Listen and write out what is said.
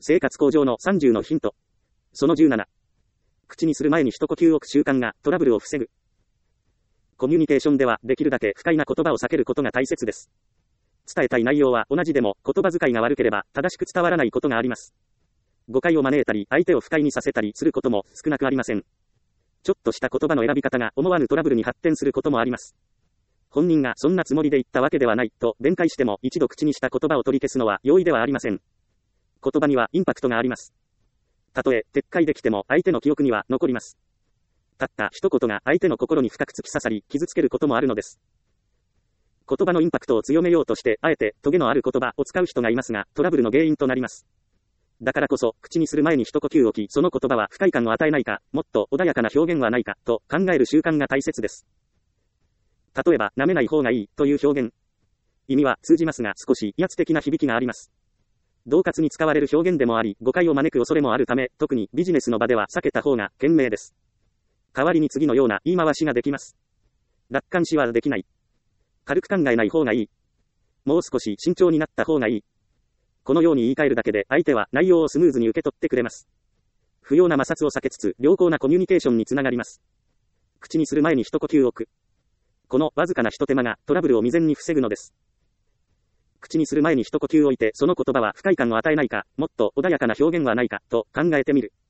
生活向上の30のヒント。その17。口にする前に一呼吸置く習慣がトラブルを防ぐ。コミュニケーションではできるだけ不快な言葉を避けることが大切です。伝えたい内容は同じでも言葉遣いが悪ければ正しく伝わらないことがあります。誤解を招いたり相手を不快にさせたりすることも少なくありません。ちょっとした言葉の選び方が思わぬトラブルに発展することもあります。本人がそんなつもりで言ったわけではないと弁解しても一度口にした言葉を取り消すのは容易ではありません。言葉にはインパクトがあります。たとえ撤回できても相手の記憶には残ります。たった一言が相手の心に深く突き刺さり傷つけることもあるのです。言葉のインパクトを強めようとしてあえてトゲのある言葉を使う人がいますがトラブルの原因となります。だからこそ口にする前に一呼吸置きその言葉は不快感を与えないかもっと穏やかな表現はないかと考える習慣が大切です。例えば舐めない方がいいという表現。意味は通じますが少し威圧的な響きがあります。恫喝に使われる表現でもあり誤解を招く恐れもあるため特にビジネスの場では避けた方が賢明です。代わりに次のような言い回しができます。楽観視はできない。軽く考えない方がいい。もう少し慎重になった方がいい。このように言い換えるだけで相手は内容をスムーズに受け取ってくれます。不要な摩擦を避けつつ良好なコミュニケーションにつながります。口にする前に一呼吸置く。このわずかな一手間がトラブルを未然に防ぐのです。口にする前に一呼吸置いてその言葉は不快感を与えないか、もっと穏やかな表現はないかと考えてみる。